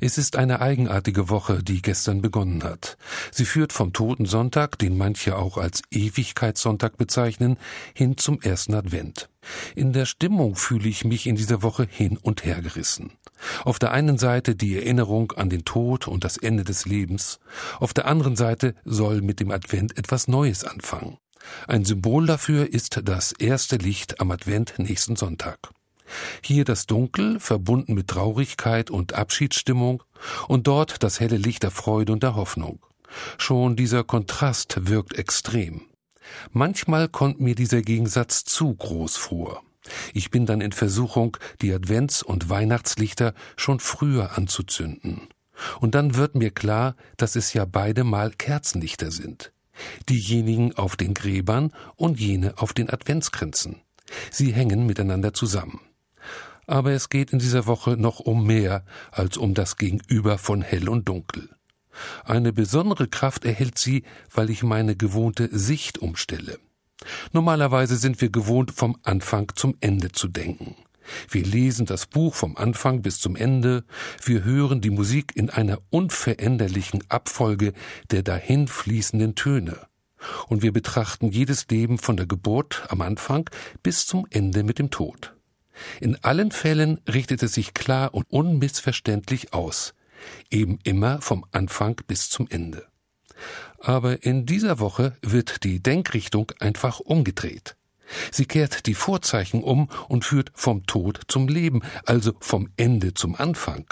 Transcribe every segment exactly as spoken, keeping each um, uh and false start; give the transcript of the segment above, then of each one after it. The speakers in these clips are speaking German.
Es ist eine eigenartige Woche, die gestern begonnen hat. Sie führt vom Totensonntag, den manche auch als Ewigkeitssonntag bezeichnen, hin zum ersten Advent. In der Stimmung fühle ich mich in dieser Woche hin und her gerissen. Auf der einen Seite die Erinnerung an den Tod und das Ende des Lebens, auf der anderen Seite soll mit dem Advent etwas Neues anfangen. Ein Symbol dafür ist das erste Licht am Advent nächsten Sonntag. Hier das Dunkel, verbunden mit Traurigkeit und Abschiedsstimmung, und dort das helle Licht der Freude und der Hoffnung. Schon dieser Kontrast wirkt extrem. Manchmal kommt mir dieser Gegensatz zu groß vor. Ich bin dann in Versuchung, die Advents- und Weihnachtslichter schon früher anzuzünden. Und dann wird mir klar, dass es ja beide mal Kerzenlichter sind. Diejenigen auf den Gräbern und jene auf den Adventskränzen. Sie hängen miteinander zusammen. Aber es geht in dieser Woche noch um mehr als um das Gegenüber von Hell und Dunkel. Eine besondere Kraft erhält sie, weil ich meine gewohnte Sicht umstelle. Normalerweise sind wir gewohnt, vom Anfang zum Ende zu denken. Wir lesen das Buch vom Anfang bis zum Ende, wir hören die Musik in einer unveränderlichen Abfolge der dahinfließenden Töne. Und wir betrachten jedes Leben von der Geburt am Anfang bis zum Ende mit dem Tod. In allen Fällen richtet es sich klar und unmissverständlich aus, eben immer vom Anfang bis zum Ende. Aber in dieser Woche wird die Denkrichtung einfach umgedreht. Sie kehrt die Vorzeichen um und führt vom Tod zum Leben, also vom Ende zum Anfang.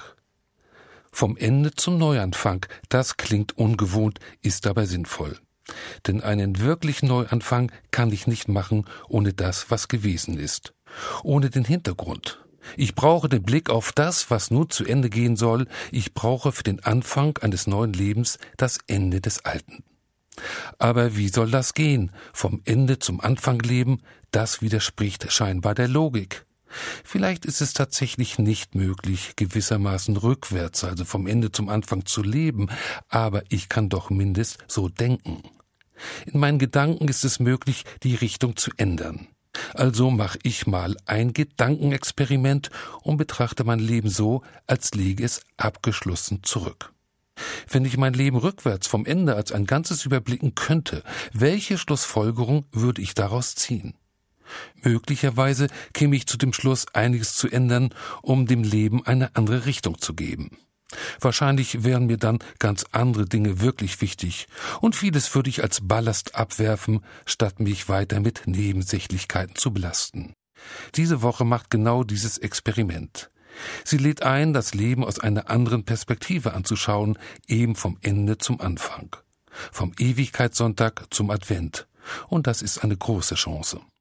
Vom Ende zum Neuanfang, das klingt ungewohnt, ist aber sinnvoll. Denn einen wirklichen Neuanfang kann ich nicht machen ohne das, was gewesen ist. Ohne den Hintergrund. Ich brauche den Blick auf das, was nun zu Ende gehen soll. Ich brauche für den Anfang eines neuen Lebens das Ende des Alten. Aber wie soll das gehen? Vom Ende zum Anfang leben, das widerspricht scheinbar der Logik. Vielleicht ist es tatsächlich nicht möglich, gewissermaßen rückwärts, also vom Ende zum Anfang zu leben, aber ich kann doch mindestens so denken. In meinen Gedanken ist es möglich, die Richtung zu ändern. Also mache ich mal ein Gedankenexperiment und betrachte mein Leben so, als liege es abgeschlossen zurück. Wenn ich mein Leben rückwärts vom Ende als ein Ganzes überblicken könnte, welche Schlussfolgerung würde ich daraus ziehen? Möglicherweise käme ich zu dem Schluss, einiges zu ändern, um dem Leben eine andere Richtung zu geben. Wahrscheinlich wären mir dann ganz andere Dinge wirklich wichtig, und vieles würde ich als Ballast abwerfen, statt mich weiter mit Nebensächlichkeiten zu belasten. Diese Woche macht genau dieses Experiment. Sie lädt ein, das Leben aus einer anderen Perspektive anzuschauen, eben vom Ende zum Anfang. Vom Ewigkeitssonntag zum Advent. Und das ist eine große Chance.